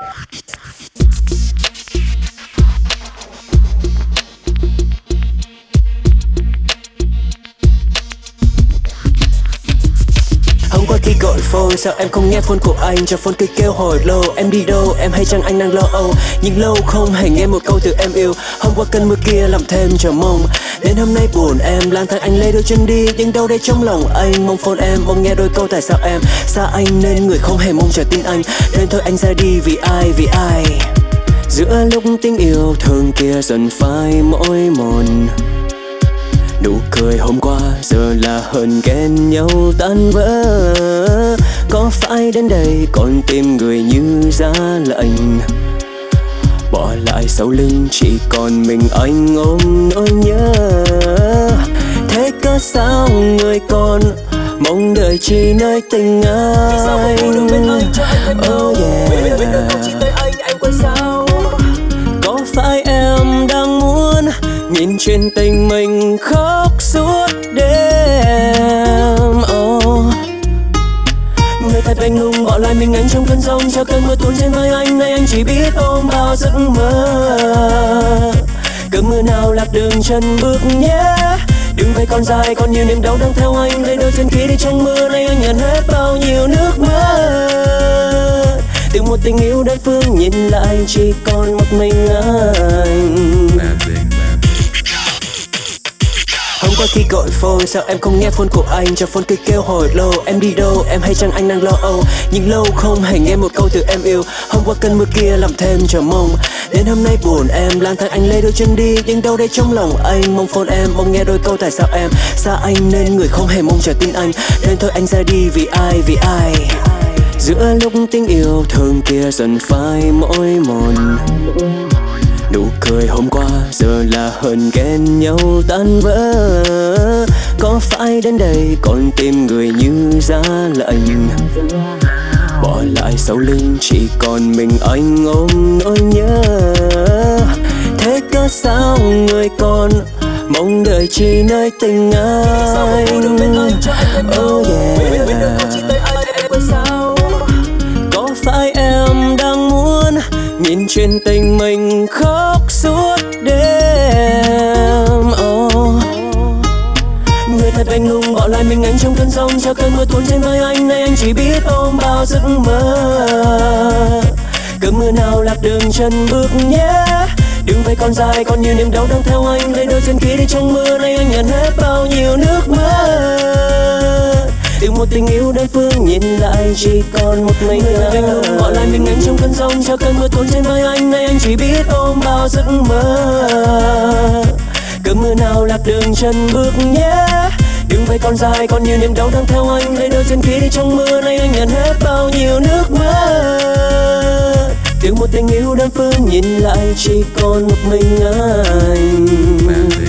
Hôm qua khi gọi phone sao em không nghe phone của anh, cho phone cứ kêu hồi lâu. Em đi đâu em hay chăng anh đang lo âu, nhưng lâu không hề nghe một câu từ em yêu. Hôm qua cơn mưa kia làm thêm chờ mong, đến hôm nay buồn em lang thang anh lê đôi chân đi. Nhưng đâu đây trong lòng anh mong phone em, mong nghe đôi câu tại sao em xa anh, nên người không hề mong chờ tin anh. Nên thôi anh ra đi vì ai, vì ai. Giữa lúc tình yêu thương kia dần phai mỏi mòn, nụ cười hôm qua giờ là hờn ghen nhau tan vỡ. Có phải đến đây còn tim người như giá lạnh, bỏ lại sau lưng chỉ còn mình anh ôm nỗi nhớ. Thế cớ sao người còn mong đợi chỉ nơi tình anh. Oh yeah, có phải em đang muốn nhìn chuyện tình mình khóc suốt đêm? Người thật anh lùng bỏ lại mình anh trong cơn giông, cho cơn mưa tuôn trên vai anh. Nay anh chỉ biết ôm bao giấc mơ. Cơn mưa nào lạc đường chân bước nhé, đừng vậy còn dài còn nhiều niềm đau đang theo anh. Lấy đôi chân kia đi trong mưa, nay anh nhận hết bao nhiêu nước mắt. Từ một tình yêu đơn phương nhìn lại chỉ còn một mình anh. Hôm qua khi gọi phone sao em không nghe phone của anh, cho phone cứ kêu hồi lâu. Em đi đâu em hay chăng anh đang lo âu, nhưng lâu không hề nghe một câu từ em yêu. Hôm qua cơn mưa kia làm thêm chờ mong, đến hôm nay buồn em lang thang anh lê đôi chân đi. Nhưng đâu đây trong lòng anh mong phone em, mong nghe đôi câu tại sao em xa anh, nên người không hề mong chờ tin anh. Nên thôi anh ra đi vì ai, vì ai. Giữa lúc tình yêu thương kia dần phai mỏi mòn, nụ cười hôm qua giờ là hờn ghen nhau tan vỡ. Có phải đến đây còn tim người như giá lạnh, bỏ lại sau lưng chỉ còn mình anh ôm nỗi nhớ. Thế cớ sao người còn mong đợi chỉ nơi tình anh. Oh yeah, có phải em đang muốn nhìn chuyện tình mình khóc suốt đêm? Người thật anh lùng bỏ lại mình anh trong cơn giông, cho cơn mưa tuôn trên vai anh. Nay anh chỉ biết ôm bao giấc mơ. Cơn mưa nào lạc đường chân bước nhé, đừng vậy còn dài còn nhiều niềm đau đang theo anh. Lấy đôi chân kia đi trong mưa, nay anh nhận hết bao nhiêu nước mắt. Từ một tình yêu đơn phương nhìn lại chỉ còn một mình anh. Bỏ lại mình anh trong cơn giông, cho cơn mưa tuôn trên vai anh. Nay anh chỉ biết ôm bao giấc mơ. Cơn mưa nào lạc đường chân bước nhé, đừng vậy còn dài còn nhiều niềm đau đang theo anh. Lấy đôi chân kia đi trong mưa, nay anh nhận hết bao nhiêu nước mắt. Từ một tình yêu đơn phương nhìn lại chỉ còn một mình anh.